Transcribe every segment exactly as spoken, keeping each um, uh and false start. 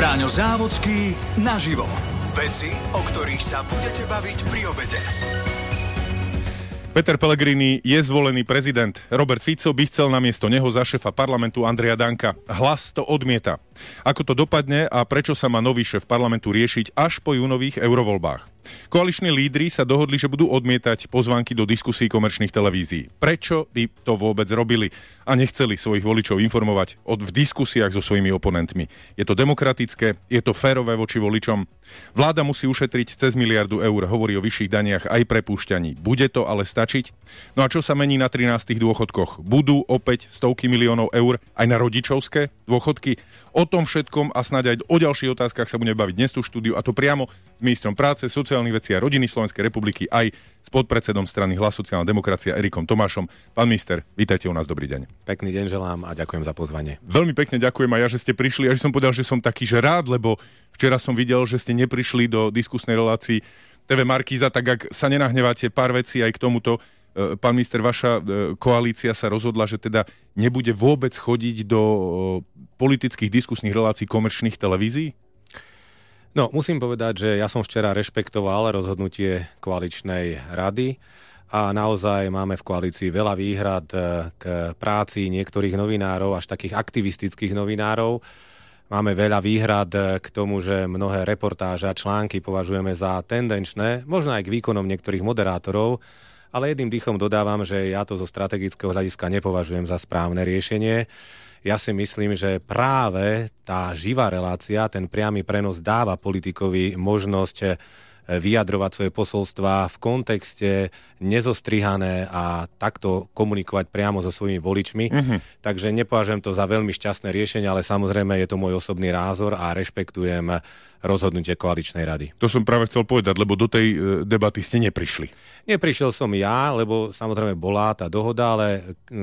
Bráňo Závodský naživo. Veci, o ktorých sa budete baviť pri obede. Peter Pellegrini je zvolený prezident. Robert Fico by chcel namiesto neho za šéfa parlamentu Andreja Danka. Hlas to odmieta. Ako to dopadne a prečo sa má nový šéf parlamentu riešiť až po júnových eurovoľbách? Koaliční lídri sa dohodli, že budú odmietať pozvánky do diskusí komerčných televízií. Prečo by to vôbec robili a nechceli svojich voličov informovať od, v diskusiách so svojimi oponentmi? Je to demokratické, je to férové voči voličom. Vláda musí ušetriť cez miliardu eur, hovorí o vyšších daniach aj prepúšťaní. Bude to ale stačiť? No a čo sa mení na trinástych dôchodkoch? Budú opäť stovky miliónov eur aj na rodičovské dôchodky? O tom všetkom a snáď aj o ďalších otázkach sa budeme baviť dnes tu v štúdiu, a to priamo s ministrom práce, sociálnych vecí a rodiny Slovenskej republiky, aj s podpredsedom strany Hlas sociálna demokracia Erikom Tomášom. Pán minister, vítajte u nás, dobrý deň. Pekný deň želám a ďakujem za pozvanie. Veľmi pekne ďakujem aj ja, že ste prišli. Ja som povedal, že som taký že rád, lebo včera som videl, že ste neprišli do diskusnej relácii té vé Markíza, tak ak sa nenahneváte, pár vecí aj k tomuto. Pán minister, vaša koalícia sa rozhodla, že teda nebude vôbec chodiť do politických diskusných relácií komerčných televízií? No, musím povedať, že ja som včera rešpektoval rozhodnutie koaličnej rady a naozaj máme v koalícii veľa výhrad k práci niektorých novinárov, až takých aktivistických novinárov. Máme veľa výhrad k tomu, že mnohé reportáže a články považujeme za tendenčné, možno aj k výkonom niektorých moderátorov, ale jedným dýchom dodávam, že ja to zo strategického hľadiska nepovažujem za správne riešenie. Ja si myslím, že práve tá živá relácia, ten priamy prenos dáva politikovi možnosť vyjadrovať svoje posolstvá v kontexte nezostrihané a takto komunikovať priamo so svojimi voličmi. Mm-hmm. Takže nepovažujem to za veľmi šťastné riešenie, ale samozrejme je to môj osobný názor a rešpektujem rozhodnutie koaličnej rady. To som práve chcel povedať, lebo do tej e, debaty ste neprišli. Neprišiel som ja, lebo samozrejme bola tá dohoda, ale e,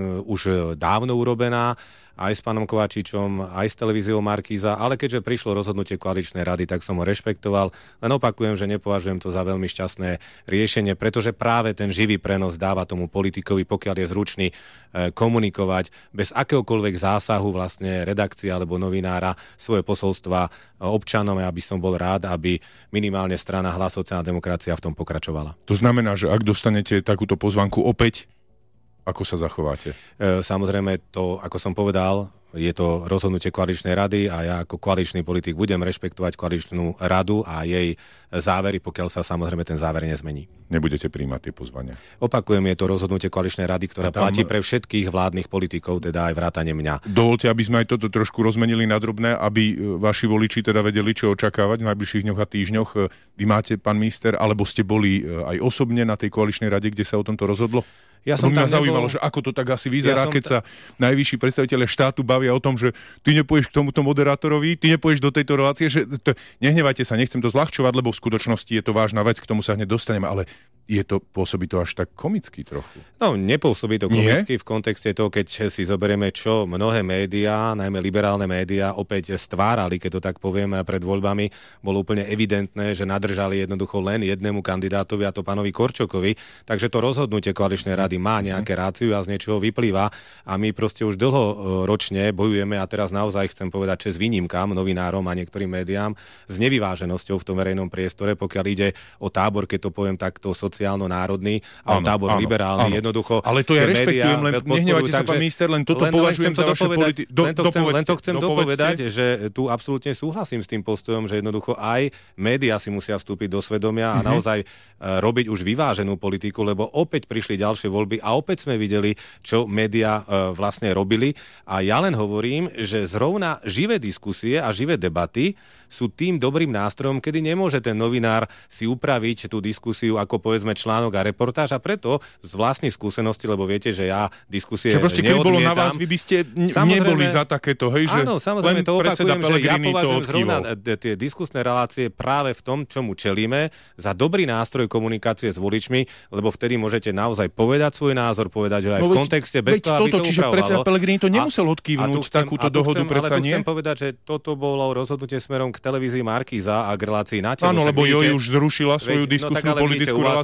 už dávno urobená, aj s pánom Kovačičom, aj s televíziou Markíza, ale keďže prišlo rozhodnutie koaličnej rady, tak som ho rešpektoval. Len opakujem, že nepovažujem to za veľmi šťastné riešenie, pretože práve ten živý prenos dáva tomu politikovi, pokiaľ je zručný, e, komunikovať bez akéhokoľvek zásahu vlastne redakcie alebo novinára svoje posolstva občanom, aby som bol rád, aby minimálne strana Hlas sociálna demokracia v tom pokračovala. To znamená, že ak dostanete takúto pozvánku opäť, ako sa zachováte? E, samozrejme, to, ako som povedal, je to rozhodnutie koaličnej rady a ja ako koaličný politik budem rešpektovať koaličnú radu a jej závery, pokiaľ sa samozrejme ten záver nezmení. Nebudete prijímať tie pozvania? Opakujem, je to rozhodnutie koaličnej rady, ktoré tam platí pre všetkých vládnych politikov, teda aj vrátane mňa. Dovolte, aby sme aj toto trošku rozmenili na drobné, aby vaši voliči teda vedeli, čo očakávať v najbližších dňoch a týždňoch. Vy máte, pán minister, alebo ste boli aj osobne na tej koaličnej rade, kde sa o tomto rozhodlo? Ja som mňa tam zaujímalo, nebol... že ako to tak asi vyzerá, ja keď ta... sa najvyšší predstavitelia štátu bavia o tom, že ty nepôjdeš k tomuto moderátorovi, ty nepôjdeš do tejto relácie, že to... nehnevajte sa, nechcem to zľahčovať, lebo v skutočnosti je to vážna vec, k tomu sa hneď dostaneme, ale je to, pôsobí to až tak komicky trochu. No, nepôsobí to komicky v kontexte toho, keď si zoberieme, čo mnohé médiá, najmä liberálne médiá, opäť stvárali, keď to tak poviem, pred voľbami, bolo úplne evidentné, že nadržali jednoducho len jednému kandidátovi, a to pánovi Korčokovi. Takže to rozhodnutie koaličnej rady má nejaké ráciu a z niečoho vyplýva a my proste už dlhoročne bojujeme a teraz naozaj chcem povedať česť výnimkám, novinárom a niektorým médiám s nevyváženosťou v tom verejnom priestore, pokiaľ ide o tábor, keď to poviem takto, sociálno-národný a áno, tábor áno, liberálny, áno. Jednoducho. Ale to ja rešpektujem, len nehnevajte sa, pán minister, len toto len, považujem len za vaše politi... Do, len, to chcem, len to chcem dopovedať, že tu absolútne súhlasím s tým postojom, že jednoducho aj médiá si musia vstúpiť do svedomia a mm-hmm. naozaj uh, robiť už vyváženú politiku, lebo opäť prišli ďalšie voľby a opäť sme videli, čo médiá uh, vlastne robili. A ja len hovorím, že zrovna živé diskusie a živé debaty sú tým dobrým nástrojom, kedy nemôže ten novinár si upraviť tú diskusiu ako povedzme článok a reportáž a preto z vlastnej skúsenosti, lebo viete, že ja diskusie neodmietam. Čo proste, keby bolo na vás, vy by ste n- neboli za takéto, hej, že áno, samozrejme, to opakujem, že ja považujem zrovna tie diskusné relácie práve v tom, čomu čelíme, za dobrý nástroj komunikácie s voličmi, lebo vtedy môžete naozaj povedať svoj názor, povedať ho aj no, v kontexte bez toho, aby to čiže upravovalo. Predseda Pellegrini to nemusel odkývnuť takúto dohodu, predsa nie? Ale tu chcem povedať, že toto bolo rozhodnutie smerom k televízii Markíza a k relácii na telo. Áno, lebo Joj už zrušila svoju diskusnú politickú reláciu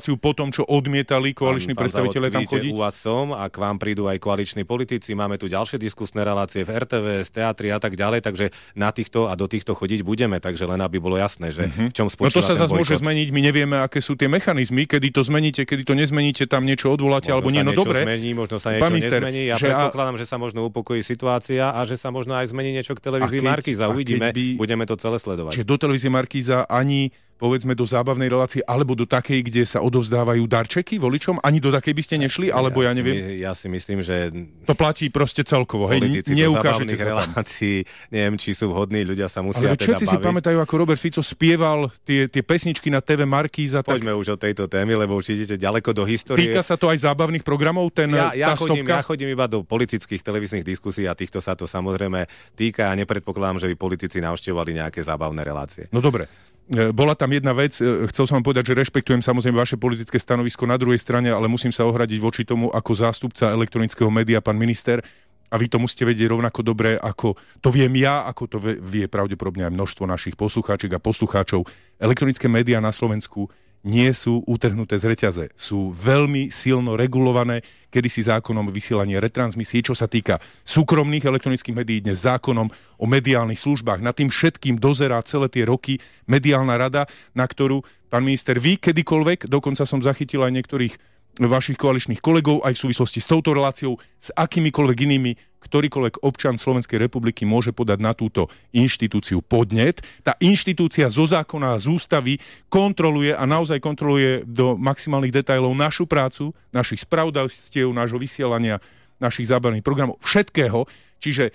reláciu po tom, čo odmietali koaliční predstavitelia tam chodiť? U vás som a k vám prídu aj koaliční politici. Máme tu ďalšie diskusné relácie v er té vé es, teatri a tak ďalej, takže na týchto a do týchto chodiť budeme, takže len aby bolo jasné, že uh-huh. v čom spočíva. No to sa ten zase môže zmeniť, my nevieme, aké sú tie mechanizmy, kedy to zmeníte, kedy to nezmeníte, tam niečo odvoláte, alebo nie, no dobre. Zmení, možno sa niečo minister, nezmení. Ja predpokladám, a... že sa možno upokojí situácia a že sa možno aj zmení niečo k televízii Markíza. Uvidíme, by... budeme to celé sledovať. Čiže do televízie Markíza ani povedzme do zábavnej relácie, alebo do takej, kde sa odovzdávajú darčeky voličom? Ani do takej by ste nešli? Alebo ja, ja neviem... Si, ja si myslím, že... To platí proste celkovo, hej? Neukážete sa tam. Relácií, neviem, či sú vhodní, ľudia sa musia ale teda všetci baviť. si pamätajú, ako Robert Fico spieval tie, tie pesničky na té vé Markíza. Poďme tak... už o tejto témy, lebo už idete ďaleko do histórie. Týka sa to aj zábavných programov, ten, ja, ja tá chodím, stopka? Ja chodím iba do politických televíznych diskusí a týchto sa to samozrejme týka a nepredpokladám, že by politici navštevovali nejaké zábavné relácie. No dobre. Bola tam jedna vec, chcel som vám povedať, že rešpektujem samozrejme vaše politické stanovisko na druhej strane, ale musím sa ohradiť voči tomu ako zástupca elektronického média, pán minister, a vy to musíte vedieť rovnako dobre, ako to viem ja, ako to vie pravdepodobne aj množstvo našich poslucháčiek a poslucháčov. Elektronické médiá na Slovensku nie sú utrhnuté z reťaze. Sú veľmi silno regulované, kedysi zákonom vysielanie retransmisií, čo sa týka súkromných elektronických médií, dnes zákonom o mediálnych službách. Nad tým všetkým dozerá celé tie roky mediálna rada, na ktorú, pán minister, vy kedykoľvek, dokonca som zachytil aj niektorých vašich koaličných kolegov, aj v súvislosti s touto reláciou, s akýmikoľvek inými, ktorýkoľvek občan Slovenskej republiky môže podať na túto inštitúciu podnet. Tá inštitúcia zo zákona a z ústavy kontroluje a naozaj kontroluje do maximálnych detailov našu prácu, našich spravodajstiev, nášho vysielania, našich zábavných programov, všetkého. Čiže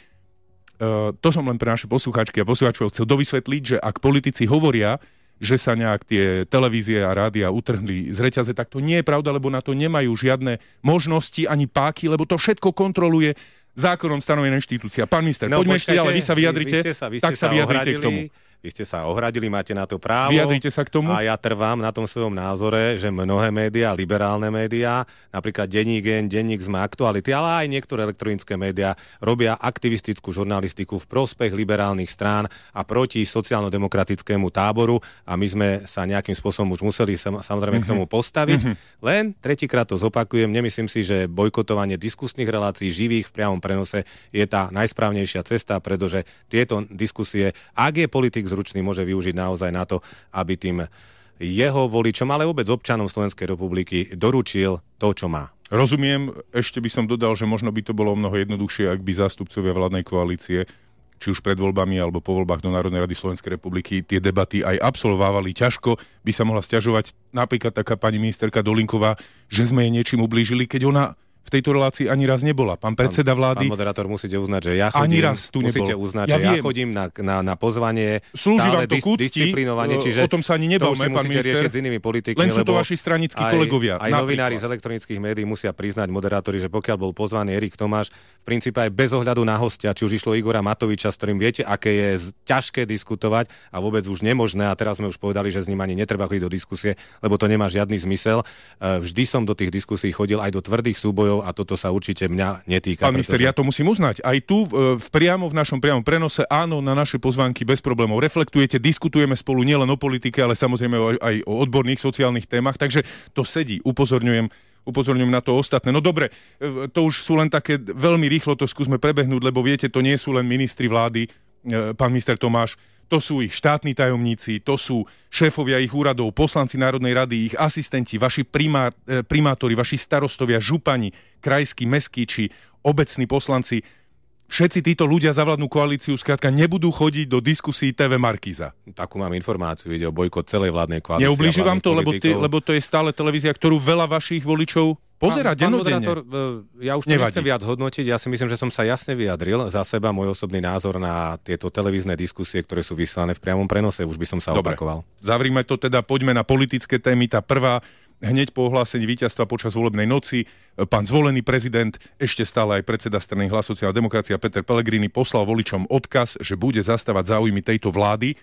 uh, to som len pre naše poslucháčky a poslucháčov chcel dovysvetliť, že ak politici hovoria, že sa nejak tie televízie a rádia utrhli z reťaze, tak to nie je pravda, lebo na to nemajú žiadne možnosti ani páky, lebo to všetko kontroluje zákonom stanovená inštitúcia. Pán minister, no, poďme ešte, ale vy sa vyjadrite, vy, vy sa, vy tak sa, sa vyjadrite k tomu. Vy ste sa ohradili, máte na to právo. Vyjadrite sa k tomu. A ja trvám na tom svojom názore, že mnohé médiá, liberálne médiá, napríklad Denník N, Denník SME, Aktuality, ale aj niektoré elektronické médiá robia aktivistickú žurnalistiku v prospech liberálnych strán a proti sociálno-demokratickému táboru a my sme sa nejakým spôsobom už museli samozrejme mm-hmm. k tomu postaviť. Mm-hmm. Len tretíkrát to zopakujem, nemyslím si, že bojkotovanie diskusných relácií živých v priamom prenose je tá najsprávnejšia cesta, pretože tieto diskusie, ak je politik zručný, môže využiť naozaj na to, aby tým jeho voličom, ale vôbec občanom Slovenskej republiky doručil to, čo má. Rozumiem, ešte by som dodal, že možno by to bolo mnoho jednoduchšie, ak by zástupcovia vládnej koalície, či už pred voľbami alebo po voľbách do Národnej rady Slovenskej republiky, tie debaty aj absolvovali. Ťažko by sa mohla sťažovať napríklad taká pani ministerka Dolinková, že sme jej niečím ublížili, keď ona v tejto relácii ani raz nebola. Pán predseda vlády... Pán moderátor, musíte uznať, že ja chodím... Ani raz tu nebol. Musíte uznať, ja že viem. ja chodím na, na, na pozvanie slúži vám to dis, k úcti, disciplinovanie, čiže o tom sa ani nebavme, pán minister. S inými politikmi, len sú to vaši stranickí aj, kolegovia. Aj napríklad. Novinári z elektronických médií musia priznať moderátori, že pokiaľ bol pozvaný Erik Tomáš, v princípe aj bez ohľadu na hostia, či už išlo Igora Matoviča, s ktorým viete, aké je ťažké diskutovať a vôbec už nemožné, a teraz sme už povedali, že s ním ani netreba chodiť do diskusie, lebo to nemá žiadny zmysel. Vždy som do tých diskusí chodil aj do tvrdých súbojov a toto sa určite mňa netýka. Pán minister, ja to musím uznať. Aj tu v priamo v našom priamom prenose, áno, na naše pozvánky bez problémov reflektujete, diskutujeme spolu nielen o politike, ale samozrejme aj o odborných sociálnych témach, takže to sedí. Upozorňujem upozorňujem na to ostatné. No dobre, to už sú len také, veľmi rýchlo to skúsme prebehnúť, lebo viete, to nie sú len ministri vlády, pán minister Tomáš, to sú ich štátni tajomníci, to sú šéfovia ich úradov, poslanci Národnej rady, ich asistenti, vaši primá, primátori, vaši starostovia, župani, krajskí, mestskí či obecní poslanci. Všetci títo ľudia za vládnu koalíciu skrátka nebudú chodiť do diskusí té vé Markíza. Takú mám informáciu, ide o bojkot celej vládnej koalície. Neublíži vám to, lebo, ty, lebo to je stále televízia, ktorú veľa vašich voličov pozerá dennodenne. Pán moderátor, ja už to nechcem viac hodnotiť, ja si myslím, že som sa jasne vyjadril za seba, môj osobný názor na tieto televízne diskusie, ktoré sú vysielané v priamom prenose, už by som sa Dobre. opakoval. Zavrime to teda, poďme na politické témy. Tá prvá, hneď po ohlásení víťazstva počas volebnej noci, pán zvolený prezident, ešte stále aj predseda strany Hlas sociálna demokracia Peter Pellegrini poslal voličom odkaz, že bude zastávať záujmy tejto vlády.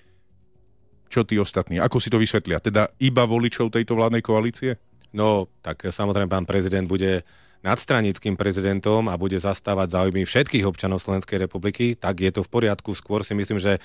Čo tí ostatní? Ako si to vysvetlia? Teda iba voličov tejto vládnej koalície? No, tak samozrejme pán prezident bude nadstranickým prezidentom a bude zastávať záujmy všetkých občanov Slovenskej republiky, tak je to v poriadku. Skôr si myslím, že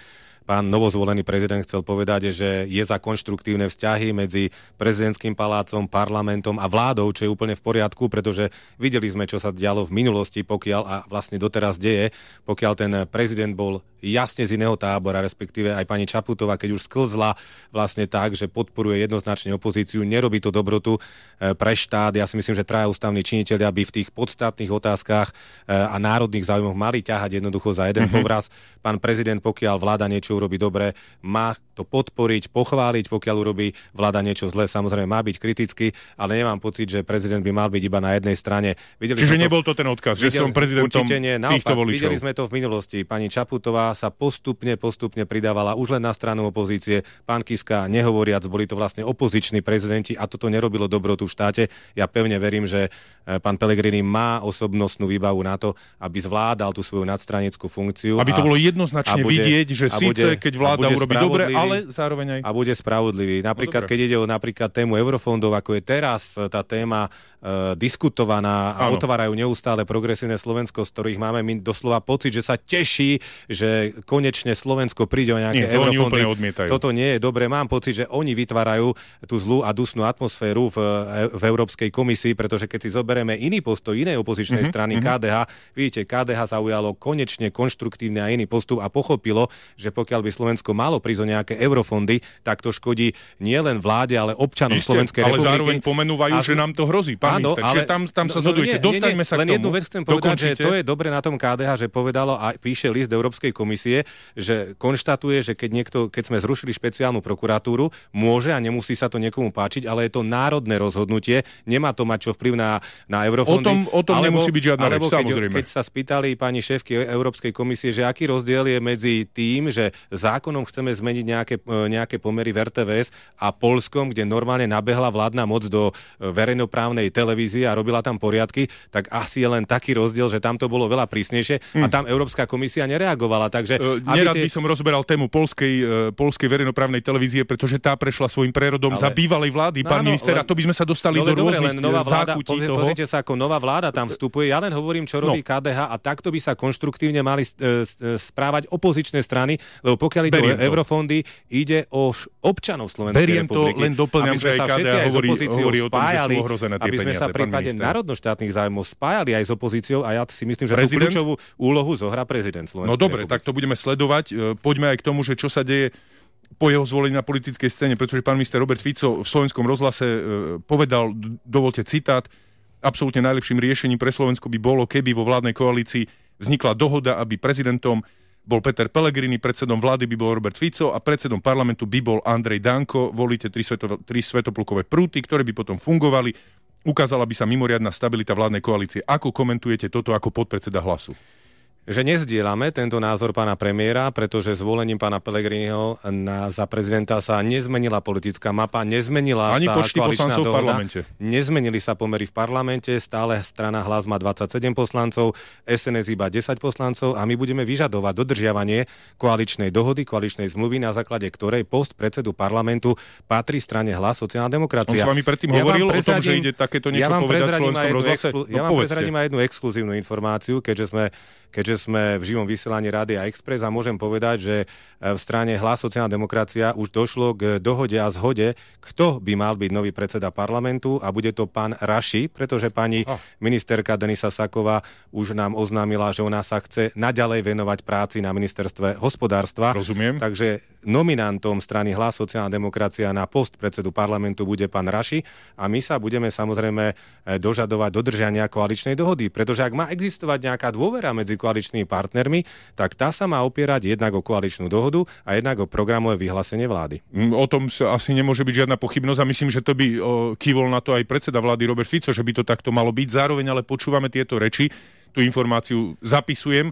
pán novozvolený prezident chcel povedať, že je za konštruktívne vzťahy medzi prezidentským palácom, parlamentom a vládou, čo je úplne v poriadku, pretože videli sme, čo sa dialo v minulosti, pokiaľ a vlastne doteraz deje, pokiaľ ten prezident bol jasne z iného tábora, respektíve aj pani Čaputová, keď už sklzla vlastne tak, že podporuje jednoznačne opozíciu, nerobí to dobrotu pre štát. Ja si myslím, že traja ústavní činitelia by v tých podstatných otázkach a národných záujmoch mali ťahať jednoducho za jeden mm-hmm. povraz. Pán prezident, pokiaľ vláda niečo urobí dobre, má to podporiť, pochváliť, pokiaľ urobí vláda niečo zlé, samozrejme má byť kritický, ale nemám pocit, že prezident by mal byť iba na jednej strane. Videli Čiže to, nebol to ten odkaz, videli, že som prezidentom nie, týchto naopak, voličov. Videli sme to v minulosti. Pani Čaputová sa postupne, postupne pridávala už len na stranu opozície. Pán Kiska, nehovoriac, boli to vlastne opoziční prezidenti a toto nerobilo dobrotu v štáte. Ja pevne verím, že pán Pellegrini má osobnostnú výbavu na to, aby zvládal tú svoju nadstranickú funkciu. Aby to a, bolo jednoznačne bude, vidieť, že síce, keď vláda urobí dobre, ale zároveň aj... A bude spravodlivý. Napríklad, no, keď ide o napríklad tému eurofondov, ako je teraz tá téma e, diskutovaná a Áno. otvárajú neustále progresívne Slovensko, z ktorých máme my doslova pocit, že sa teší, že konečne Slovensko príde o nejaké nie, to eurofondy. Oni úplne odmietajú. Toto nie je dobre. Mám pocit, že oni vytvárajú tú zlú a dusnú atmosféru v, v Európskej komisii, pretože keď si zoberieme iný postoj inej opozičnej mm-hmm, strany mm-hmm. ká dé há, vidíte, ká dé há zaujalo konečne konštruktívny a iný postup a pochopilo, že pokiaľ by Slovensko malo prísť o nejaké eurofondy, tak to škodí nielen vláde, ale občanom Ešte, Slovenskej ale republiky. Ale zároveň pomenúvajú, a... že nám to hrozí, pán áno, minister. Ale... Čiže tam, tam sa no, zhodujete. No, Dostaňme sa len k tomu. jednu vec chcem povedať, Dokončite. že to je dobre na tom ká dé há, že povedalo a píše list Európskej komisie, že konštatuje, že keď niekto, keď sme zrušili špeciálnu prokuratúru, môže a nemusí sa to niekomu páčiť, ale je to národné rozhodnutie, nemá to mať čo vplyv na, na eurofondy. O tom, o tom alebo, nemusí byť žiadna reč, keď, samozrejme. Keď sa spýtali pani šéfky Európskej komisie, že aký rozdiel je medzi tým, že zákonom chceme zmeniť nejaké, nejaké pomery v er té vé es a Poľskom, kde normálne nabehla vládna moc do verejnoprávnej televízie a robila tam poriadky, tak asi je len taký rozdiel, že tam to bolo veľa prísnejšie a tam Európska komisia nereagovala. Takže, uh, nerad tie... by som rozberal tému poľskej, uh, poľskej verejnoprávnej televízie, pretože tá prešla svojim prerodom ale... za bývalej vlády, no, pán no, minister, len... a to by sme sa dostali no, do dobre, rôznych nová vláda, zákutí pozri, toho. Pozrite sa, ako nová vláda tam vstupuje. Ja len hovorím, čo robí no. ká dé há a takto by sa konštruktívne mali e, správať opozičné strany, lebo pokiaľ ide o eurofondy, ide o občanov Slovenskej Beriem republiky. To, len doplňam, že aj ká dé há hovorí, hovorí o tom, že sú ohrozené tie aby sme peniaze, sa v prípade národnoštátnych záujmov spájali aj s opozíciou a ja si myslím, že tú kľúčovú úlohu zohrá prezident Slovenskej No dobre, republiky. tak to budeme sledovať. Poďme aj k tomu, že čo sa deje po jeho zvolení na politickej scéne, pretože pán minister Robert Fico v slovenskom rozhlase povedal, dovolte citát, absolútne najlepším riešením pre Slovensko by bolo, keby vo vládnej koalícii vznikla dohoda, aby prezidentom bol Peter Pellegrini, predsedom vlády by bol Robert Fico a predsedom parlamentu by bol Andrej Danko. Volíte tri, sveto, tri svetoplukové prúty, ktoré by potom fungovali. Ukázala by sa mimoriadna stabilita vládnej koalície. Ako komentujete toto ako podpredseda Hlasu? Že nezdielame tento názor pána premiéra, pretože zvolením pána Pellegriniho na, za prezidenta sa nezmenila politická mapa, nezmenila Ani sa počty koaličná poslancov dohoda, v parlamente. Nezmenili sa pomery v parlamente, stále strana Hlas má dvadsaťsedem poslancov, es en es iba desať poslancov a my budeme vyžadovať dodržiavanie koaličnej dohody, koaličnej zmluvy, na základe ktorej post predsedu parlamentu patrí strane Hlas sociálna demokracia. On s vami predtým ja hovoril o tom, že ide takéto niečo ja povedať v slovenskom rozhlase? Explu- ja no, vám prezradím aj jednu exkluzívnu informáciu, keďže sme keďže sme v živom vysielaní Rádia Express a môžem povedať, že v strane Hlas sociálna demokracia už došlo k dohode a zhode, kto by mal byť nový predseda parlamentu a bude to pán Raši, pretože pani oh. ministerka Denisa Saková už nám oznámila, že ona sa chce naďalej venovať práci na ministerstve hospodárstva. Rozumiem. Takže nominantom strany Hlas sociálna demokracia na post predsedu parlamentu bude pán Raši a my sa budeme samozrejme dožadovať dodržania koaličnej dohody, pretože ak má existovať nejaká dôvera medzi koaličnými partnermi, tak tá sa má opierať jednak o koaličnú dohodu a jednak o programové vyhlásenie vlády. O tom sa asi nemôže byť žiadna pochybnosť a myslím, že to by o, kývol na to aj predseda vlády Robert Fico, že by to takto malo byť. Zároveň ale počúvame tieto reči, tú informáciu zapisujem.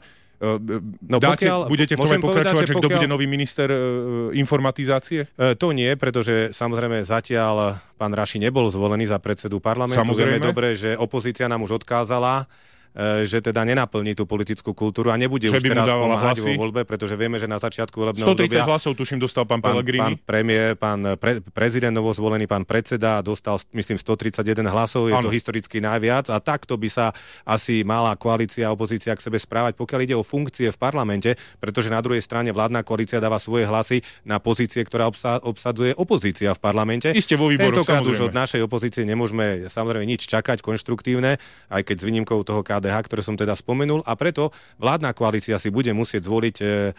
No, Dáte, pokiaľ, budete v tom aj pokračovať, že, že kto pokiaľ... bude nový minister e, informatizácie? E, to nie, pretože samozrejme zatiaľ pán Raši nebol zvolený za predsedu parlamentu. Samozrejme. Vieme dobre, že opozícia nám už odkázala že teda nenaplní tú politickú kultúru a nebude že už teraz pomáhať hlasy. vo voľbe, pretože vieme, že na začiatku volebného sto tridsať obdobia hlasov, tuším, dostal pán, pán Pellegrini. Pán premiér, pán pre, prezident novozvolený, pán predseda dostal, myslím, sto tridsaťjeden hlasov, je ano. To historicky najviac a takto by sa asi mala koalícia a opozícia k sebe správať, pokiaľ ide o funkcie v parlamente, pretože na druhej strane vládna koalícia dáva svoje hlasy na pozície, ktorá obsa, obsadzuje opozícia v parlamente. Iste vo výboroch, tentokrát samozrejme. Už od našej opozície nemôžeme samozrejme nič čakať konštruktívne, aj keď s výnimkou toho ká dé há, ktoré som teda spomenul, a preto vládna koalícia si bude musieť zvoliť e, e,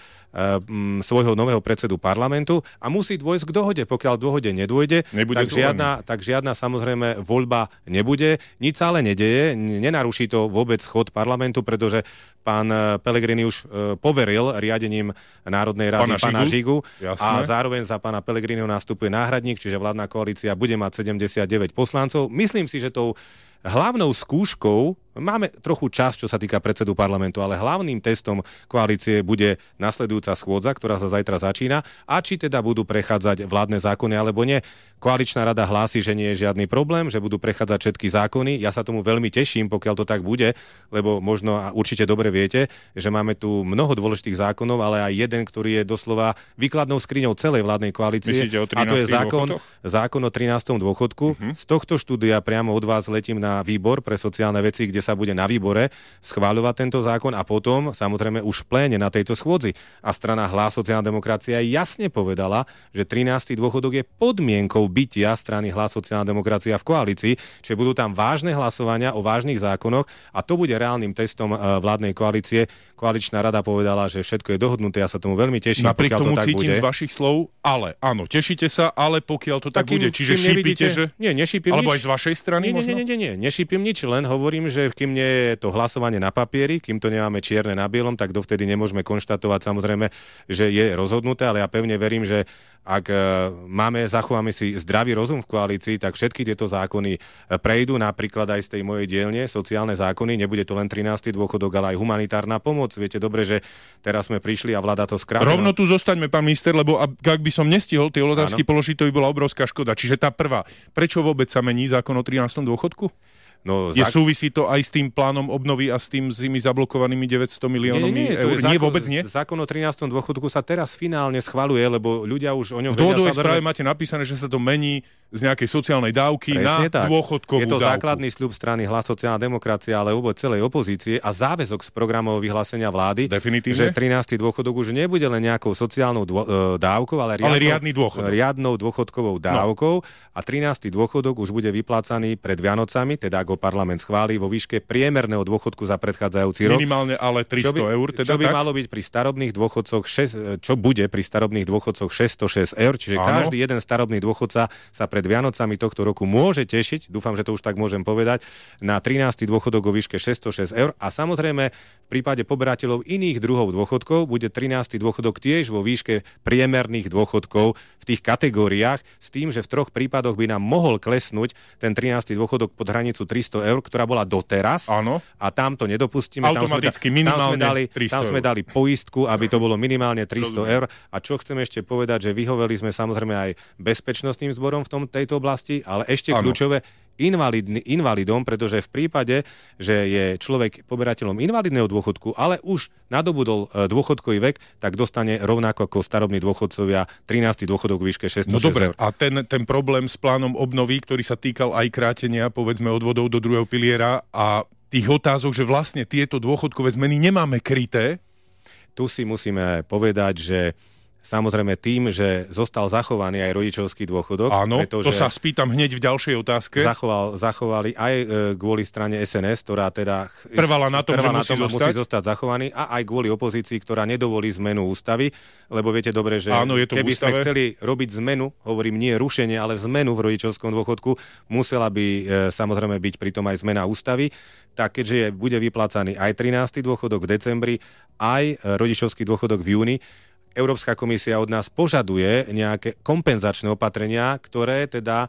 m, svojho nového predsedu parlamentu a musí dôjsť k dohode. Pokiaľ dohode nedôjde, tak žiadna, tak žiadna samozrejme voľba nebude. Nič sa ale nedeje, nenaruší to vôbec chod parlamentu, pretože pán Pellegrini už e, poveril riadením Národnej rady pána, pána Žigu, Žigu a zároveň za pána Pellegriniho nastupuje náhradník, čiže vládna koalícia bude mať sedemdesiatdeväť poslancov. Myslím si, že tou hlavnou skúškou, máme trochu čas, čo sa týka predsedu parlamentu, ale hlavným testom koalície bude nasledujúca schôdza, ktorá sa zajtra začína, a či teda budú prechádzať vládne zákony alebo nie. Koaličná rada hlási, že nie je žiadny problém, že budú prechádzať všetky zákony. Ja sa tomu veľmi teším, pokiaľ to tak bude, lebo možno a určite dobre viete, že máme tu mnoho dôležitých zákonov, ale aj jeden, ktorý je doslova výkladnou skriňou celej vládnej koalície. Myslíte o a to je zákon, dôchodkoch? zákon o trinástom dôchodku. Uh-huh. Z tohto štúdia priamo od vás letím na výbor pre sociálne veci, kde sa bude na výbore schváľovať tento zákon a potom samozrejme už v pléne na tejto schôdzi. A strana Hlas sociálna demokracia jasne povedala, že trinásty dôchodok je podmienkou bytia strany Hlas sociálna demokracia v koalícii, čiže budú tam vážne hlasovania o vážnych zákonoch a to bude reálnym testom vládnej koalície. Koaličná rada povedala, že všetko je dohodnuté, ja sa tomu veľmi teším. Napriek tomu to tak cítim bude. z vašich slov, ale áno, tešíte sa, ale pokiaľ to tak, tak bude, čiže šípite, že... Nie, nešípim alebo nič. aj z vašej strany nie, možno? Nie, nie, nie, nie, nešípim nič, len hovorím, že kým nie je to hlasovanie na papieri, kým to nemáme čierne na bielom, tak dovtedy nemôžeme konštatovať samozrejme, že je rozhodnuté, ale ja pevne verím, že ak máme, zachováme si zdravý rozum v koalícii, tak všetky tieto zákony prejdú, napríklad aj z tej mojej dielne, sociálne zákony, nebude to len trinásty dôchodok, ale aj humanitárna pomoc. Viete dobre, že teraz sme prišli a vláda to skrátila. Rovno tu zostaňme, pán minister, lebo ak by som nestihol tie otázky položiť, to by bola obrovská škoda. Čiže tá prvá, prečo vôbec sa mení zákon o trinástom dôchodku? No, je zák... súvisí to aj s tým plánom obnovy a s tým s tými zablokovanými deväťsto miliónmi nie, nie, eur? Zákon, nie, vôbec nie? Zákon o trinástom dôchodku sa teraz finálne schvaľuje, lebo ľudia už o ňom vedia. V dôvodovej správe máte napísané, že sa to mení z nejakej sociálnej dávky Presne na tak. dôchodkovú dávku. Je to dávku. Základný sľub strany Hlas sociálna demokracia, ale vôbec celej opozície a záväzok z programov vyhlásenia vlády, definitívne, že trinásty dôchodok už nebude len nejakou sociálnou dô, dávkou, ale, riadnou, ale riadny dôchodok. riadnou dôchodkovou dávkou no. a trinásty dôchodok už bude vyplácaný pred Vianocami, teda ak ho parlament schváli, vo výške priemerného dôchodku za predchádzajúci rok. Minimálne ale tristo eur. Teda čo by tak? malo byť pri starobných dôchodcoch, šesť, čo bude pri starobných dôchodcoch šesťstošesť eur, čiže áno. Každý jeden starobný dôchodca sa pred Vianocami tohto roku môže tešiť, dúfam, že to už tak môžem povedať, na trinásty dôchodok vo výške šesťstošesť eur a samozrejme v prípade poberateľov iných druhov dôchodkov bude trinásty dôchodok tiež vo výške priemerných dôchodkov v tých kategóriách s tým, že v troch prípadoch by nám mohol klesnúť ten trinásty dôchodok pod hranicu tristo eur, ktorá bola doteraz. Áno. A tam to nedopustíme. Automaticky tam sme, minimálne tam sme dali, tristo tam sme dali poistku, aby to bolo minimálne tristo eur. A čo chcem ešte povedať, že vyhoveli sme samozrejme aj bezpečnostným zborom v tom, tejto oblasti, ale ešte ano. Kľúčové invalidný, invalidom, pretože v prípade, že je človek poberateľom invalidného dôchodku, ale už nadobudol dôchodkový vek, tak dostane rovnako ako starobní dôchodcovia trinásty dôchodok v výške šesťstošesť No dobre, eur. a ten, ten problém s plánom obnovy, ktorý sa týkal aj krátenia, povedzme, odvodov do druhého piliera a tých otázok, že vlastne tieto dôchodkové zmeny nemáme kryté? Tu si musíme povedať, že samozrejme tým, že zostal zachovaný aj rodičovský dôchodok. Áno, to sa spýtam hneď v ďalšej otázke. Zachoval, zachovali aj e, kvôli strane es en es, ktorá teda trvala na tom, že na musí, tom, zostať. musí zostať zachovaný a aj kvôli opozícii, ktorá nedovolí zmenu ústavy, lebo viete dobre, že Áno, je to keby sme chceli robiť zmenu, hovorím nie rušenie, ale zmenu v rodičovskom dôchodku, musela by e, samozrejme byť pritom aj zmena ústavy. Tak keďže je, bude vyplácaný aj trinásty dôchodok v decembri, aj e, rodičovský dôchodok v júni, Európska komisia od nás požaduje nejaké kompenzačné opatrenia, ktoré teda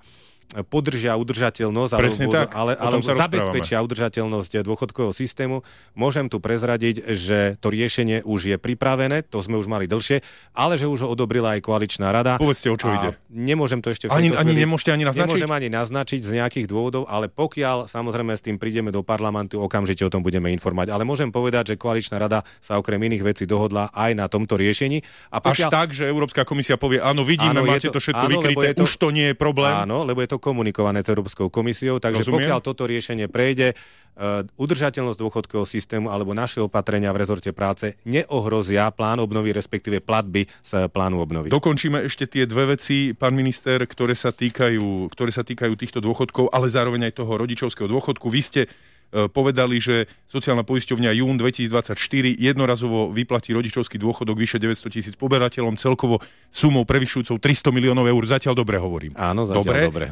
podržia udržateľnosť, Presne alebo, tak. ale, alebo zabezpečia udržateľnosť dôchodkového systému. Môžem tu prezradiť, že to riešenie už je pripravené, to sme už mali dlhšie, ale že už ho odobrila aj koaličná rada. Povedzte, o čo ide. Nemôžem to ešte v ani, tejto ani chvíli, nemôžete ani naznačiť? Nemôžem ani naznačiť z nejakých dôvodov, ale pokiaľ samozrejme s tým prídeme do parlamentu, okamžite o tom budeme informovať. Ale môžem povedať, že koaličná rada sa okrem iných vecí dohodla aj na tomto riešení. A pokiaľ... Až tak, že Európska komisia povie, áno, vidíme, áno, máte to, to všetko áno, vykryté, to... už to nie je problém. Áno, lebo je to komunikované s Európskou komisiou, takže Rozumiem. Pokiaľ toto riešenie prejde, uh, udržateľnosť dôchodkového systému alebo naše opatrenia v rezorte práce neohrozia plán obnovy, respektíve platby z plánu obnovy. Dokončíme ešte tie dve veci, pán minister, ktoré sa týkajú, ktoré sa týkajú týchto dôchodkov, ale zároveň aj toho rodičovského dôchodku. Vy ste uh, povedali, že sociálna poisťovňa jún dvetisícdvadsaťštyri jednorazovo vyplatí rodičovský dôchodok vyše deväťsto tisíc poberateľom celkovo sumou prevyšujúcou tristo miliónov eur. Zatiaľ dobre hovorím. Áno, zatiaľ dobre. dobre.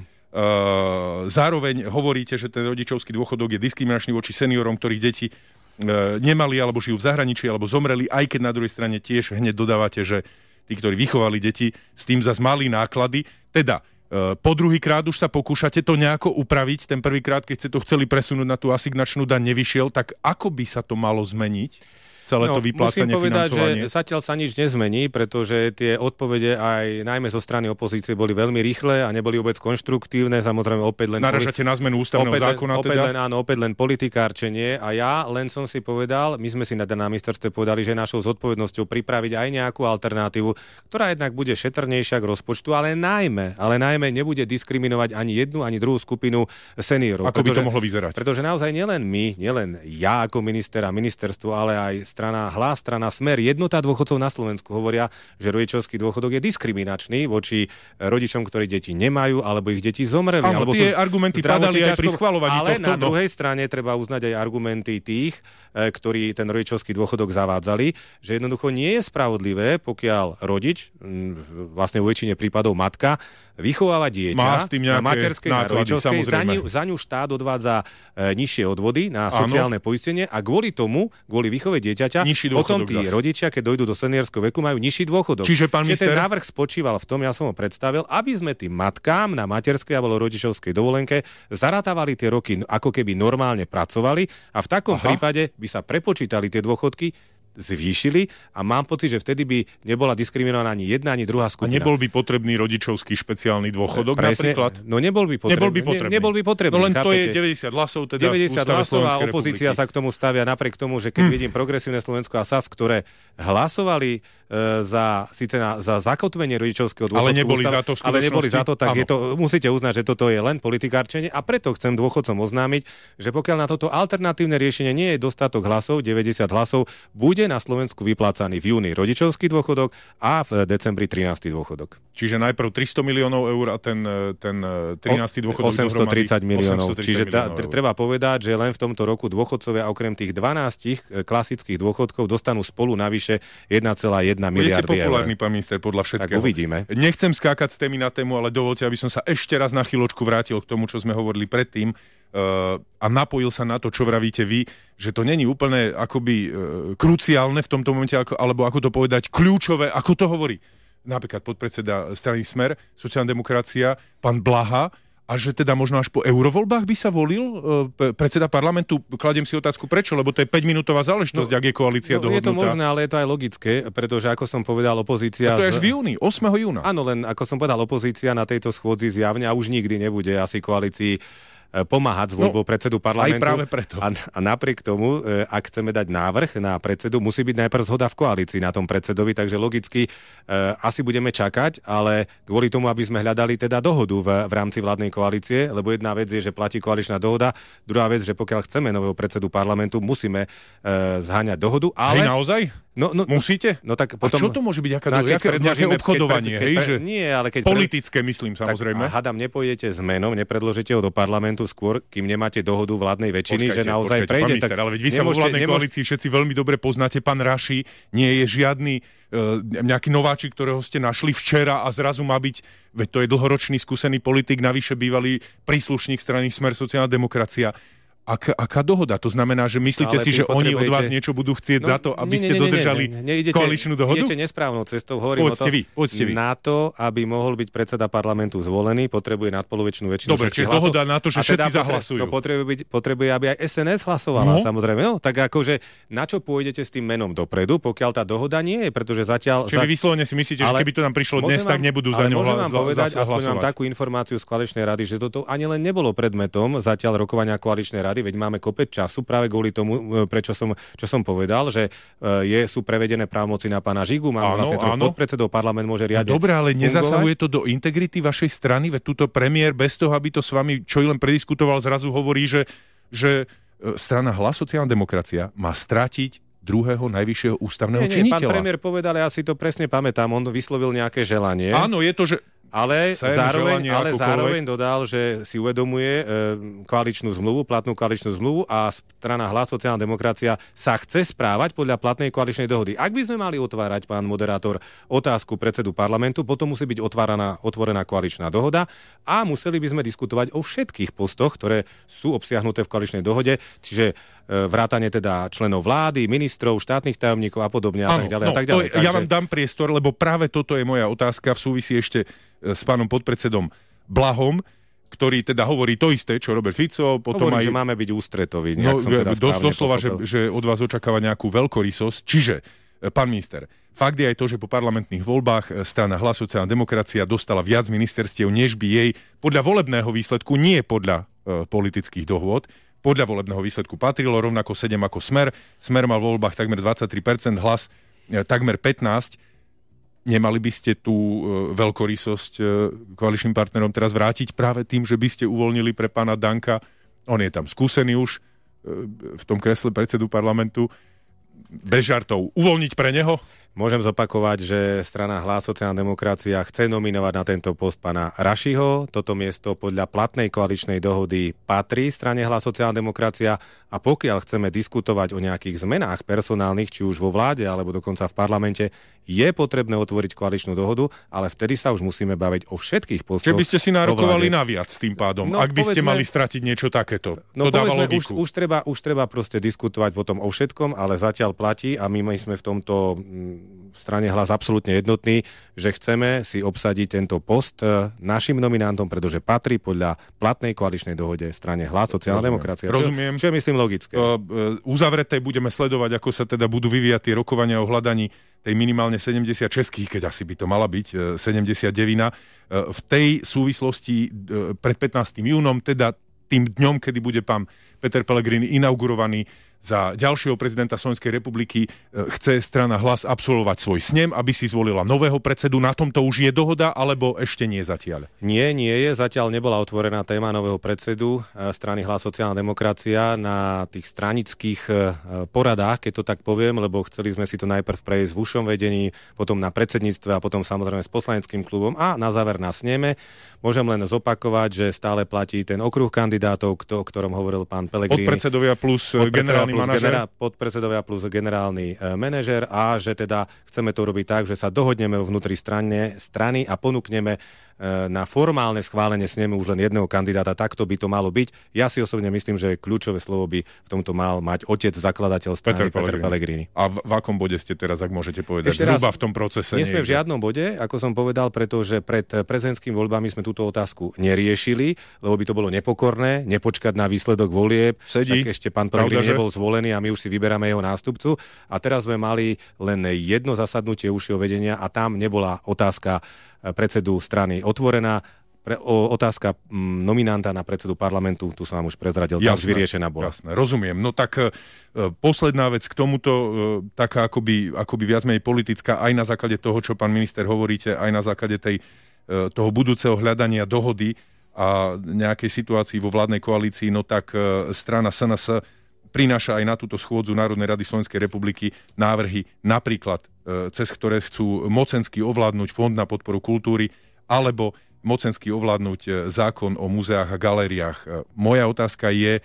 Uh, zároveň hovoríte, že ten rodičovský dôchodok je diskriminačný voči seniorom, ktorých deti uh, nemali alebo žijú v zahraničí alebo zomreli, aj keď na druhej strane tiež hneď dodávate, že tí, ktorí vychovali deti, s tým zas mali náklady. Teda uh, po druhýkrát už sa pokúšate to nejako upraviť. Ten prvýkrát, keď ste to chceli presunúť na tú asignačnú daň, nevyšiel, tak ako by sa to malo zmeniť? Celé no, to vyplácanie, musím povedať, financovanie. Že zatiaľ sa nič nezmení, pretože tie odpovede aj najmä zo strany opozície boli veľmi rýchle a neboli vôbec konštruktívne. Samozrejme opäť len... Naražate na zmenu ústavného opäť zákona opäť teda? Len, áno, opäť len politikárčenie. A ja len som si povedal, my sme si na ministerstve povedali, že našou zodpovednosťou pripraviť aj nejakú alternatívu, ktorá jednak bude šetrnejšia k rozpočtu, ale najmä, ale najmä nebude diskriminovať ani jednu, ani druhú skupinu seniorov. Ako pretože, by to mohlo vyzerať? Pretože naozaj nielen my, nielen ja ako minister a ministerstvo, ale aj strana Hlas, strana Smer, jednota dôchodcov na Slovensku hovoria, že rodičovský dôchodok je diskriminačný voči rodičom, ktorí deti nemajú, alebo ich deti zomreli. Áno, alebo tie argumenty padali aj pri schvaľovaní ale tohto. Ale na druhej strane treba uznať aj argumenty tých, ktorí ten rodičovský dôchodok zavádzali, že jednoducho nie je spravodlivé, pokiaľ rodič, vlastne vo väčšine prípadov matka, vychováva dieťa má s tým na materskej, na rodičovskej, za ňu, za ňu štát odvádza e, nižšie odvody na sociálne Áno. poistenie a kvôli tomu, kvôli výchove dieťaťa, potom tí zase. rodičia, keď dojdú do seniorského veku, majú nižší dôchodok. Čiže pán Čiže minister... ten návrh spočíval v tom, ja som ho predstavil, aby sme tým matkám na materskej alebo rodičovskej dovolenke zaratávali tie roky, ako keby normálne pracovali a v takom Aha. prípade by sa prepočítali tie dôchodky, zvýšili a mám pocit, že vtedy by nebola diskriminovaná ani jedna, ani druhá skupina. A nebol by potrebný rodičovský špeciálny dôchodok Presne, napríklad? No nebol by potrebný. Nebol by potrebný. Ne, nebol by potrebný. No len chápete? To je deväťdesiat hlasov, teda deväťdesiat hlasov a opozícia republiky. sa k tomu stavia napriek tomu, že keď hm. vidím Progresívne Slovensko a es a es, ktoré hlasovali e, za, síce na, za zakotvenie rodičovského dôchodku. Ale neboli ústav, za to v Ale neboli za to, tak je to, musíte uznať, že toto je len politikárčenie a preto chcem dôchodcom oznámiť, že pokiaľ na toto alternatívne riešenie nie je dostatok hlasov, deväťdesiat hlasov, bude na Slovensku vyplácaný v júni rodičovský dôchodok a v decembri trinásty dôchodok. Čiže najprv tristo miliónov eur a ten, ten trinásty dôchodok osemstotridsať miliónov. osemstotridsať Čiže miliónov ta, treba povedať, že len v tomto roku dôchodcovia okrem tých dvanástich klasických dôchodkov dostanú spolu navyše jeden celá jedna miliardy eur. Budete populárny, pán minister, podľa všetkého. Tak uvidíme. Nechcem skákať z témy na tému, ale dovolte, aby som sa ešte raz na chvíľočku vrátil k tomu, čo sme hovorili predtým uh, a napojil sa na to, čo vravíte vy, že to není úplne akoby uh, kruciálne v tomto momente, ako, alebo ako to povedať, kľúčové, ako to hovorí napríklad podpredseda strany Smer, sociálna demokracia, pán Blaha, a že teda možno až po eurovoľbách by sa volil uh, predseda parlamentu. Kladiem si otázku, prečo? Lebo to je päťminútová záležitosť, no, ak je koalícia no, dohodnutá. Je to možné, ale je to aj logické, pretože ako som povedal, opozícia... A to je až v júni, osiameho júna. Áno, len ako som povedal, opozícia na tejto schôdzi zjavne a už nikdy nebude asi koalícii pomáhať s voľbou no, predsedu parlamentu. Aj práve preto. A, a napriek tomu, e, ak chceme dať návrh na predsedu, musí byť najprv zhoda v koalícii na tom predsedovi, takže logicky e, asi budeme čakať, ale kvôli tomu, aby sme hľadali teda dohodu v, v rámci vládnej koalície, lebo jedna vec je, že platí koaličná dohoda, druhá vec, že pokiaľ chceme nového predsedu parlamentu, musíme e, zháňať dohodu. Ale... Hej, naozaj? No, no, Musíte? No, tak potom... A čo to môže byť? Aká no, do... Jaké, nejaké obchodovanie? Keď, keď, hej, keď, že... Nie, ale keď... Politické, myslím, samozrejme. Tak, a hádam, nepôjdete s menom, nepredložíte ho do parlamentu skôr, kým nemáte dohodu vládnej väčšiny, počkajte, že naozaj počkajte, prejde. Minister, tak ale veď vy sa vo vládnej nemôž... koalícii všetci veľmi dobre poznáte. Pán Raši nie je žiadny uh, nejaký nováčik, ktorého ste našli včera a zrazu má byť, veď to je dlhoročný skúsený politik, navyše bývalý príslušník strany Smer sociálna demokracia. Ak, aká dohoda? To znamená, že myslíte ale si, že oni od vás niečo budú chcieť no, za to, aby nie, ste nie, nie, dodržali nie, nie, nie. Idete, koaličnú dohodu? Idete nesprávnou cestou. Hovorím poďte o to, vy, poďte vy. Na to, aby mohol byť predseda parlamentu zvolený, potrebuje nadpolovičnú väčšinu. Dobre, čiže dohoda na to, že všetci teda zahlasujú. To potrebuje, byť, potrebuje, aby aj es en es hlasovala, no? Samozrejme. No, tak akože, na čo pôjdete s tým menom dopredu, pokiaľ tá dohoda nie je, pretože zatiaľ... Čiže za... vy vyslovene si myslíte, že keby to nám prišlo dnes, tak nebudú za ňou hlasovať. Aspoň mám takú informáciu z koaličnej rady, že toto ani len nebolo predmetom zatiaľ rokovania koaličnej rady, veď máme kopec času práve kvôli tomu, prečo som, čo som povedal, že je, sú prevedené právomoci na pána Žigu, máme vlastne troch podpredsedov, parlament môže riadne fungovať. Dobre, ale nezasahuje to do integrity vašej strany, veď túto premiér bez toho, aby to s vami čo i len prediskutoval, zrazu hovorí, že, že strana Hlas sociálna demokracia má stratiť druhého najvyššieho ústavného nie, nie, činiteľa. Pán premiér povedal, ja si to presne pamätám, on vyslovil nejaké želanie. Áno, je to, že Ale, zároveň, ale zároveň dodal, že si uvedomuje e, koaličnú zmluvu, platnú koaličnú zmluvu a strana Hlas sociálna demokracia sa chce správať podľa platnej koaličnej dohody. Ak by sme mali otvárať, pán moderátor, otázku predsedu parlamentu, potom musí byť otváraná, otvorená koaličná dohoda a museli by sme diskutovať o všetkých postoch, ktoré sú obsiahnuté v koaličnej dohode, čiže e, vrátane teda členov vlády, ministrov, štátnych tajomníkov a podobne a tak ďalej. No, a tak ďalej. To, ja vám dám priestor, lebo práve toto je moja otázka v súvisí ešte s pánom podpredsedom Blahom, ktorý teda hovorí to isté, čo Robert Fico, potom hovorí, aj... že máme byť ústretoví. No, teda dos, doslova, že, že od vás očakáva nejakú veľkorysosť. Čiže, pán minister, fakt je aj to, že po parlamentných voľbách strana Hlas sociálna demokracia dostala viac ministerstiev, než by jej podľa volebného výsledku, nie podľa e, politických dohôd, podľa volebného výsledku patrilo, rovnako sedem ako Smer. Smer mal v voľbách takmer dvadsaťtri percent, Hlas e, takmer pätnásť percent. Nemali by ste tú e, veľkorysosť e, koaličným partnerom teraz vrátiť práve tým, že by ste uvoľnili pre pána Danka, on je tam skúsený už e, v tom kresle predsedu parlamentu, bez žartov, uvoľniť pre neho? Môžem zopakovať, že strana Hlas sociálna demokracia chce nominovať na tento post pána Rašiho. Toto miesto podľa platnej koaličnej dohody patrí strane Hlas sociálna demokracia a pokiaľ chceme diskutovať o nejakých zmenách personálnych, či už vo vláde alebo dokonca v parlamente, je potrebné otvoriť koaličnú dohodu, ale vtedy sa už musíme baviť o všetkých postoch. Čiže by ste si nárokovali naviac tým pádom, no, ak by povedzme, ste mali stratiť niečo takéto. No, to dáva logiku. Už, už, treba, už treba proste diskutovať potom o všetkom, ale zatiaľ platí a my sme v tomto v strane Hlas absolútne jednotní, že chceme si obsadiť tento post našim nominantom, pretože patrí podľa platnej koaličnej dohode strane Hlas sociálna demokracia. Rozumiem. Čo, čo je myslím logické. Uh, uh, uzavreté budeme sledovať, ako sa teda budú vyvíjať tie rokovania o hľadaní tej minimálne sedemdesiat českých, keď asi by to mala byť, uh, sedemdesiatdeväť. Uh, v tej súvislosti uh, pred pätnástym júnom, teda tým dňom, kedy bude pán Peter Pellegrini inaugurovaný za ďalšieho prezidenta Slovenskej republiky, chce strana Hlas absolvovať svoj snem, aby si zvolila nového predsedu. Na tomto už je dohoda, alebo ešte nie zatiaľ? Nie, nie je. Zatiaľ nebola otvorená téma nového predsedu strany Hlas sociálna demokracia na tých stranických poradách, keď to tak poviem, lebo chceli sme si to najprv prejsť v ušom vedení, potom na predsedníctve a potom samozrejme s poslaneckým klubom a na záver na sneme. Môžem len zopakovať, že stále platí ten okruh kandidátov, o ktorom hovoril pán Pellegrini. Podpredsedovia plus generálny plus manažer. Genera- podpredsedovia plus generálny e, manažer a že teda chceme to robiť tak, že sa dohodneme vnútri strane, strany a ponúkneme na formálne schválenie sneme už len jedného kandidáta, takto by to malo byť. Ja si osobne myslím, že kľúčové slovo by v tomto mal mať otec, zakladateľ strany Peter, Peter Pellegrini. A v, v akom bode ste teraz, ak môžete povedať, ešte zhruba raz, v tom procese? Nie sme v žiadnom bode, ako som povedal, pretože pred prezidentskými voľbami sme túto otázku neriešili, lebo by to bolo nepokorné, nepočkať na výsledok volieb. Sedí. Tak ešte pán Pellegrini nebol zvolený a my už si vyberáme jeho nástupcu. A teraz sme mali len jedno zasadnutie užšieho vedenia a tam nebola otázka predsedu strany otvorená. Pre, o, otázka m, nominanta na predsedu parlamentu, tu som vám už prezradil, tam už vyriešená bola. Jasné, rozumiem. No tak e, posledná vec k tomuto, e, taká akoby, akoby viac menej politická, aj na základe toho, čo pán minister hovoríte, aj na základe tej, e, toho budúceho hľadania dohody a nejakej situácii vo vládnej koalícii, no tak e, strana es en es prináša aj na túto schôdzu Národnej rady Slovenskej republiky návrhy napríklad, e, cez ktoré chcú mocensky ovládnuť Fond na podporu kultúry alebo mocensky ovládnuť zákon o múzeách a galériách. Moja otázka je,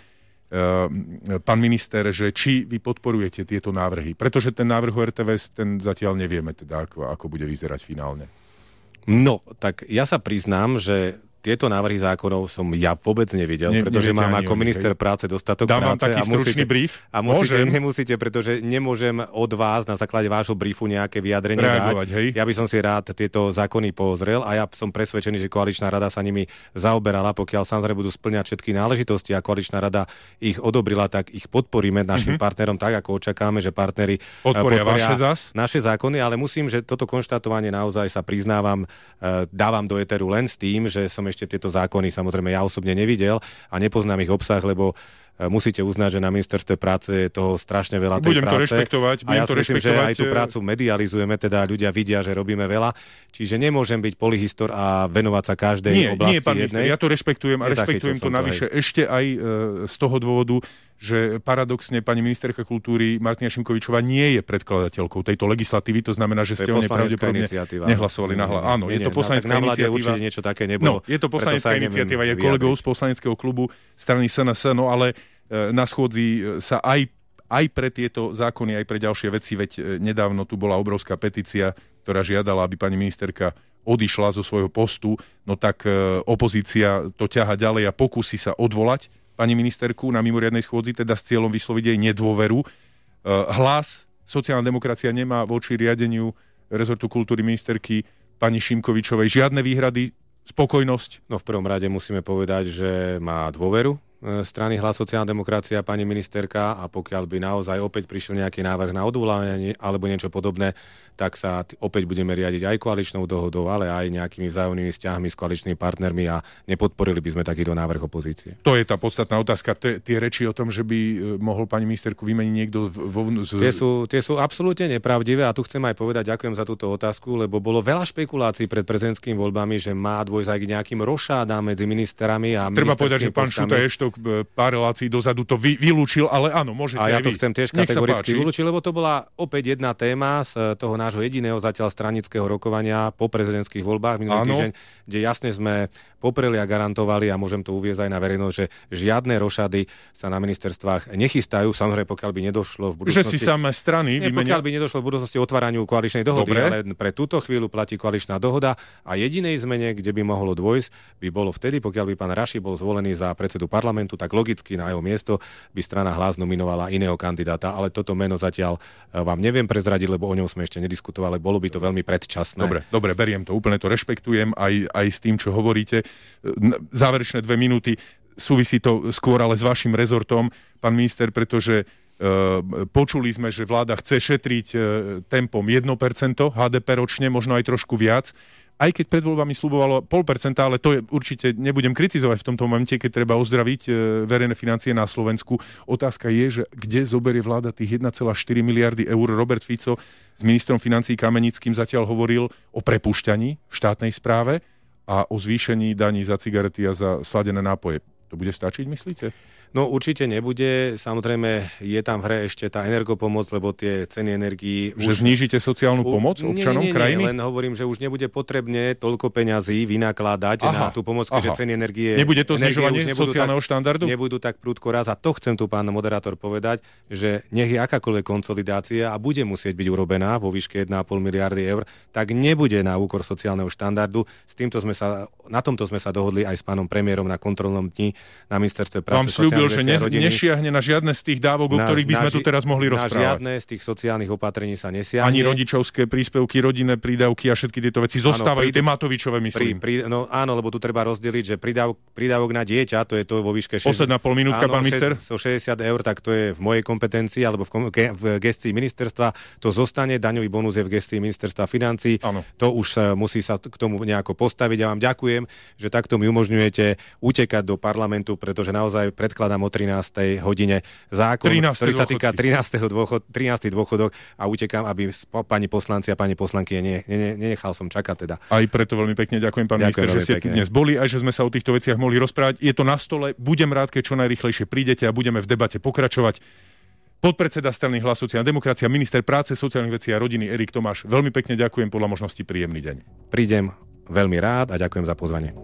pán minister, že či vy podporujete tieto návrhy, pretože ten návrh o er té vé es, ten zatiaľ nevieme, teda ako, ako bude vyzerať finálne. No, tak ja sa priznám, že tieto návrhy zákonov som ja vôbec nevidel, ne, pretože mám ako oni, minister hej. práce dostatok Dám práce. Dám vám taký stručný brief? A musíte, nemusíte, pretože nemôžem od vás na základe vášho briefu nejaké vyjadrenie reagovať, dať. Hej? Ja by som si rád tieto zákony pozrel a ja som presvedčený, že koaličná rada sa nimi zaoberala. Pokiaľ samozrejme budú spĺňať všetky náležitosti a koaličná rada ich odobrila, tak ich podporíme našim mm-hmm. partnerom tak, ako očakáme, že partneri podporia, podporia vaše, zas? naše zákony, ale musím, že toto konštatovanie naozaj sa priznávam, dávam do eteru len s tým, že som ešte tieto zákony samozrejme ja osobne nevidel a nepoznám ich obsah, lebo musíte uznať, že na ministerstve práce je toho strašne veľa tej budem práce. To rešpektovať, budem a ja to si myslím, rešpektovať. že aj tú prácu medializujeme, teda ľudia vidia, že robíme veľa. Čiže nemôžem byť polyhistor a venovať sa každej nie, oblasti nie, pán minister, jednej. ja to rešpektujem a rešpektujem to navyše to ešte aj e, z toho dôvodu, že paradoxne pani ministerka kultúry Martina Šimkovičová nie je predkladateľkou tejto legislatívy, to znamená, že ste o nej pravdepodobne nehlasovali na hlas. Áno, nie, je to poslanecká no, iniciatíva. Určite niečo také nebolo. No, je to poslanecká iniciatíva, je kolegov z poslaneckého klubu strany es en es, no ale na schôdzi sa aj, aj pre tieto zákony, aj pre ďalšie veci, veď nedávno tu bola obrovská petícia, ktorá žiadala, aby pani ministerka odišla zo svojho postu, no tak opozícia to ťaha ďalej a pokúsi sa odvolať pani ministerku na mimoriadnej schôdzi, teda s cieľom vysloviť jej nedôveru. Hlas, sociálna demokracia nemá voči riadeniu rezortu kultúry ministerky pani Šimkovičovej žiadne výhrady, spokojnosť. No v prvom rade musíme povedať, že má dôveru strany Hlas sociálna demokracia, pani ministerka, a pokiaľ by naozaj opäť prišiel nejaký návrh na odvolávanie alebo niečo podobné, tak sa t- opäť budeme riadiť aj koaličnou dohodou, ale aj nejakými vzájomnými vzťahmi s koaličnými partnermi a nepodporili by sme takýto návrh opozície. To je tá podstatná otázka. T- tie reči o tom, že by mohol pani ministerku vymeniť niekto vo... Z... Tie sú, tie sú absolútne nepravdivé a tu chcem aj povedať, ďakujem za túto otázku, lebo bolo veľa špekulácií pred prezidentskými voľbami, že má dôjsť aj k nejakým rošádám medzi ministerami a treba povedať, že pán Šuta Eštok pár relácií dozadu to vy, vylúčil, ale áno, môžete aj vy. A ja to vy. chcem tiež kategoricky vylúčiť, lebo to bola opäť jedna téma z toho nášho jediného zatiaľ stranického rokovania po prezidentských voľbách minulý týždeň, kde jasne sme popreli a garantovali, a môžem to uviesť aj na verejnosť, že žiadne rošady sa na ministerstvách nechystajú, samozrejme pokiaľ by nedošlo v budúcnosti... Že si samé strany nie, vymenia... pokiaľ by nedošlo v budúcnosti otváraniu koaličnej dohody, dobre, ale pre túto chvíľu platí koaličná dohoda a jedinej zmene, kde by mohlo dôjsť, by bolo vtedy, pokiaľ by pán Raši bol zvolený za predsedu parlamentu, tak logicky na jeho miesto by strana Hlas nominovala iného kandidáta, ale toto meno zatiaľ vám neviem prezradiť, lebo o ňom sme ešte nediskutovali, bolo by to veľmi predčasné. Dobre, dobre, beriem to, úplne to rešpektujem aj, aj s tým, čo hovoríte. Záverečné dve minúty, súvisí to skôr ale s vašim rezortom, pán minister, pretože uh, počuli sme, že vláda chce šetriť uh, tempom jedno percento há dé pé ročne, možno aj trošku viac. Aj keď pred voľbami sľubovalo nula celá päť percenta, ale to je určite, nebudem kritizovať v tomto momente, keď treba ozdraviť e, verejné financie na Slovensku. Otázka je, že kde zoberie vláda tých jeden celá štyri miliardy eur. Robert Fico s ministrom financií Kamenickým zatiaľ hovoril o prepúšťaní v štátnej správe a o zvýšení daní za cigarety a za sladené nápoje. To bude stačiť, myslíte? No určite nebude. Samozrejme je tam v hre ešte tá energopomoc, lebo tie ceny energií... Že už... znížite sociálnu pomoc U... občanom nie, nie, nie, krajiny? len hovorím, že už nebude potrebné toľko peňazí vynakladať aha, na tú pomoc, keďže ceny energie... Nebude to znižovanie sociálneho tak, štandardu? Nebudú tak prudko raz. A to chcem tu pán moderátor povedať, že nech je akákoľvek konsolidácia a bude musieť byť urobená vo výške jeden celá päť miliardy eur, tak nebude na úkor sociálneho štandardu. S týmto sme sa, na tomto sme sa dohodli aj s pánom premiérom na kontrolnom dni na ministerstve práce. Že ne, nešiahne na žiadne z tých dávok, o ktorých by sme tu teraz mohli na rozprávať. Na žiadne z tých sociálnych opatrení sa nesiahne. Ani rodičovské príspevky, rodinné prídavky a všetky tieto veci zostávajú, tie Matovičové, myslím. Pri, pri, no áno, lebo tu treba rozdeliť, že prídav, prídavok na dieťa, to je to vo výške šesť... Posledná pol minútka, áno, pán minister. šesťdesiat eur, tak to je v mojej kompetencii, alebo v, ge, v gestii ministerstva. To zostane, daňový bonus je v gestii ministerstva financií. Áno. To už uh, musí sa k tomu nejako postaviť. Ja vám ďakujem, že takto mi umožňujete utekať do parlamentu, pretože naozaj predkladám o trinástej hodine zákon, ktorý sa týka trinásteho dôchod, trinásty dôchodok a utekám, aby pani poslanci a pani poslanky ne, ne, nenechal som čakať teda. Aj preto veľmi pekne ďakujem, pán ďakujem minister, že ste tu dnes boli, aj že sme sa o týchto veciach mohli rozprávať. Je to na stole, budem rád, keď čo najrýchlejšie prídete a budeme v debate pokračovať. Podpredseda strany Hlas sociálna demokracia, minister práce, sociálnych vecí a rodiny Erik Tomáš. Veľmi pekne ďakujem, podľa možnosti príjemný deň. Prídem veľmi rád a ďakujem za pozvanie.